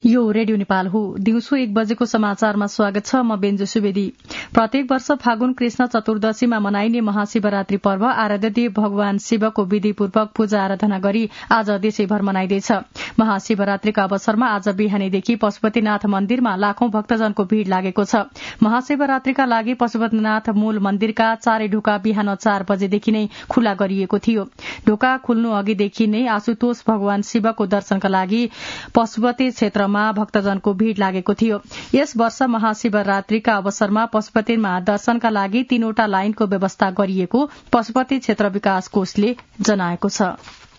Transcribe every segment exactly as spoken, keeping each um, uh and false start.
यो रेडियो नेपाल हो। दिउँसो एक बजेको समाचारमा स्वागत छ। म बेन्जु सुवेदी। प्रत्येक वर्ष फागुन कृष्ण चतुर्दशीमा मनाइने महाशिवरात्रि पर्व आराध्यदेव भगवान शिवको विधिपूर्वक पूजा आराधना गरी आज देशैभर मनाइँदैछ। महाशिवरात्रिका अवसरमा आज बिहानैदेखि पशुपतिनाथ मन्दिरमा लाखौं भक्तजनको भीड़ लागेको छ। महाशिवरात्रिका लागि पशुपतिनाथ मूल मन्दिरका चारै ढोका बिहान चार बजेदेखि नै खुला गरिएको थियो। ढोका खुल्नु अघिदेखि नै आशुतोष भगवान शिवको दर्शनका लागि पशुपति क्षेत्रमा भक्तजनको भीड़ लागेको थियो। यस वर्ष महाशिवरात्रिका अवसरमा पशुपतिमा दर्शनका लागि तीनवटा लाइनको व्यवस्था गरिएको पशुपति क्षेत्र विकास कोषले जनाएको छ।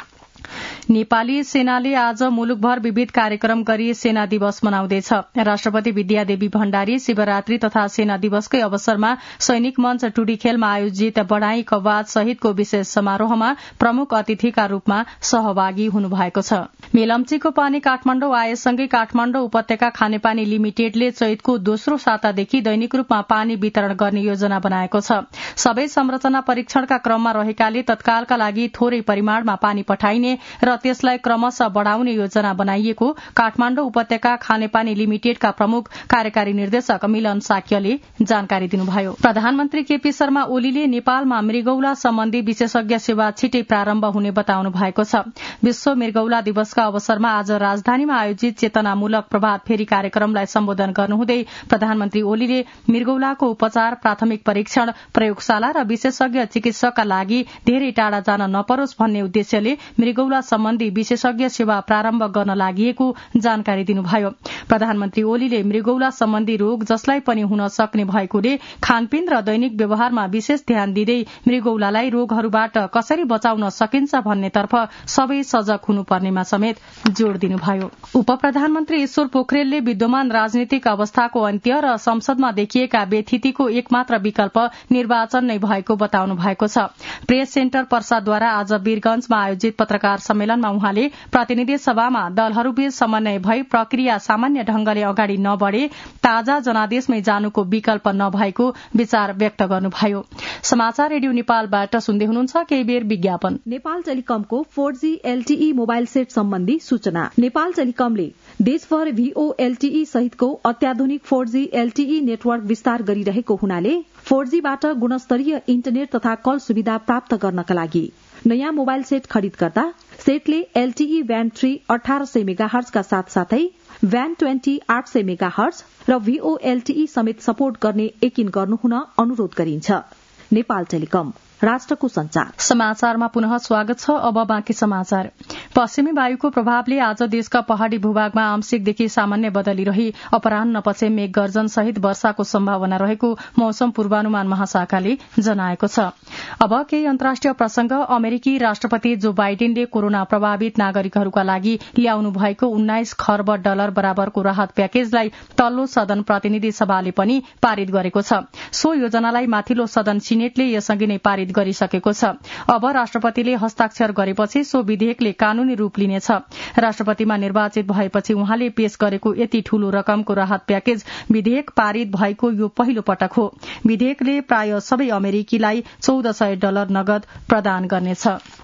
नेपाली सेनाले आज मुलुकभर विविध कार्यक्रम गरी सेना दिवस मनाउँदैछ। राष्ट्रपति विद्यादेवी भण्डारी शिवरात्रि तथा सेना दिवसकै अवसरमा सैनिक मञ्च टुडी खेलमा आयोजित बढ़ाई कवाद सहितको विशेष समारोहमा प्रमुख अतिथिका रूपमा सहभागी हुनुभएको छ। मेलम्चीको पानी काठमाण्डौ आएसँगै काठमाण्डौ उपत्यका खानेपानी लिमिटेडले चैतको दोस्रो सातादेखि दैनिक रूपमा पानी वितरण गर्ने योजना बनाएको छ। सबै संरचना परीक्षणका क्रममा रहेकाले तत्कालका लागि थोरै परिमाणमा पानी पठाइने र त्यसलाई क्रमशः बढ़ाउने योजना बनाइएको काठमाण्डौ उपत्यका खानेपानी लिमिटेडका प्रमुख कार्यकारी निर्देशक मिलन साक्यले जानकारी दिनुभयो। प्रधानमन्त्री केपी शर्मा ओलीले नेपालमा मृगौला सम्बन्धी विशेषज्ञ सेवा छिटै प्रारम्भ हुने बताउनु भएको छ। विश्व मृगौला दिवसका अवसरमा आज राजधानीमा आयोजित चेतनामूलक प्रभात फेरी कार्यक्रमलाई सम्बोधन गर्नुहुँदै प्रधानमन्त्री ओलीले मृगौलाको उपचार, प्राथमिक परीक्षण, प्रयोगशाला र विशेषज्ञ चिकित्सकका लागि धेरै टाढा जान नपरोस् भन्ने उद्देश्यले मृगौला सम्बन्धी विशेषज्ञ सेवा प्रारम्भ गर्न लागि जानकारी दिनुभयो। प्रधानमन्त्री ओलीले मृगौला सम्बन्धी रोग जसलाई पनि हुन सक्ने भएकोले खानपिन र दैनिक व्यवहारमा विशेष ध्यान दिँदै मृगौलालाई रोगहरूबाट कसरी बचाउन सकिन्छ भन्नेतर्फ सबै सजग हुनुपर्नेमा समेत जोड़ दिनुभयो। उप प्रधानमन्त्री ईश्वर पोखरेलले विद्यमान राजनीतिक अवस्थाको अन्त्य र संसदमा देखिएका व्यथितिको एकमात्र विकल्प निर्वाचन नै भएको बताउनु भएको छ। प्रेस सेन्टर पर्साद्वारा आज वीरगंजमा आयोजित पत्रकार सम्मेलनमा उहाँले प्रतिनिधि सभामा दलहरूबीच समन्वय भई प्रक्रिया सामान्य ढंगले अगाडि नबढ़े ताजा जनादेशमै जानुको विकल्प नभएको विचार व्यक्त गर्नुभयो। समाचार रेडियो नेपालबाट सुन्दै हुनुहुन्छ। केही बेर विज्ञापन। नेपाल टेलिकमको four G LTE mobile set सम्बन्धी सूचना। नेपाल टेलिकमले देशभर भीओ एलटीई सहितको अत्याधुनिक फोर जी एलटीई नेटवर्क विस्तार गरिरहेको हुनाले फोर जीबाट गुणस्तरीय इन्टरनेट तथा कल सुविधा प्राप्त गर्नका लागि नयाँ मोबाइल सेट खरिद गर्दा सेटले एलटीई ब्यान्ड थ्री अठार सय मेगाहर्जका साथसाथै ब्यान्ड ट्वेन्टी आठ सय मेगाहर्ज र भीओ एलटीई समेत सपोर्ट गर्ने यकिन गर्नुहुन अनुरोध गरिन्छ। नेपाल टेलिकम, राष्ट्रको संचार। समाचारमा पुनः स्वागत छ। अब बाँकी समाचार। पश्चिमी वायुको प्रभावले आज देशका पहाड़ी भूभागमा आंशिकदेखि सामान्य बदली रही अपराह्नपछि मेघ गर्जन सहित वर्षाको सम्भावना रहेको मौसम पूर्वानुमान महाशाखाले जनाएको छ। अब केही अन्तर्राष्ट्रिय प्रसंग। अमेरिकी राष्ट्रपति जो बाइडेनले कोरोना प्रभावित नागरिकहरूका लागि ल्याउनु भएको उन्नाइस खर्ब डलर बराबरको राहत प्याकेजलाई तल्लो सदन प्रतिनिधि सभाले पनि पारित गरेको छ। सो योजनालाई माथिल्लो सदन सिनेटले यसअघि नै पारित गरिसकेको छ। अब राष्ट्रपतिले हस्ताक्षर गरेपछि सो विधेयकले कानूनी रूप लिनेछ। राष्ट्रपतिमा निर्वाचित भएपछि उहाँले पेश गरेको यति ठूलो रकमको राहत प्याकेज विधेयक पारित भएको यो पहिलो पटक हो। विधेयकले प्राय सबै अमेरिकीलाई चौध सय डलर नगद प्रदान गर्नेछ।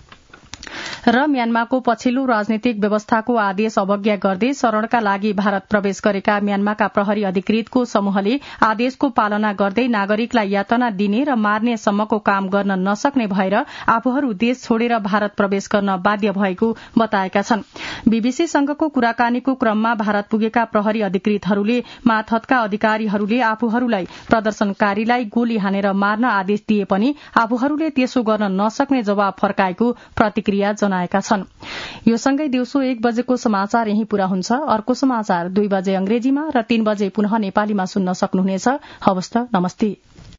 र म्यानमारको पछिल्लो राजनीतिक व्यवस्थाको आदेश अवज्ञा गर्दै शरणका लागि भारत प्रवेश गरेका म्यानमारका प्रहरी अधिकृतको समूहले आदेशको पालना गर्दै नागरिकलाई यातना दिने र मार्ने सम्मको काम गर्न नसक्ने भएर आफूहरू देश छोडेर भारत प्रवेश गर्न बाध्य भएको बताएका छन्। बीबीसीसँगको कुराकानीको क्रममा भारत पुगेका प्रहरी अधिकृतहरूले मातहतका अधिकारीहरूले आफूहरूलाई प्रदर्शनकारीलाई गोली हानेर मार्न आदेश दिए पनि आफूहरूले त्यसो गर्न नसक्ने जवाब फर्काएको प्रतिक्रिया जनाएका छन्। यो सँगै दिउँसो एक बजेको समाचार यही पूरा हुन्छ। अर्को समाचार दुई बजे अंग्रेजीमा र तीन बजे पुनः नेपालीमा सुन्न सक्नुहुनेछ। हवस् त, नमस्ते।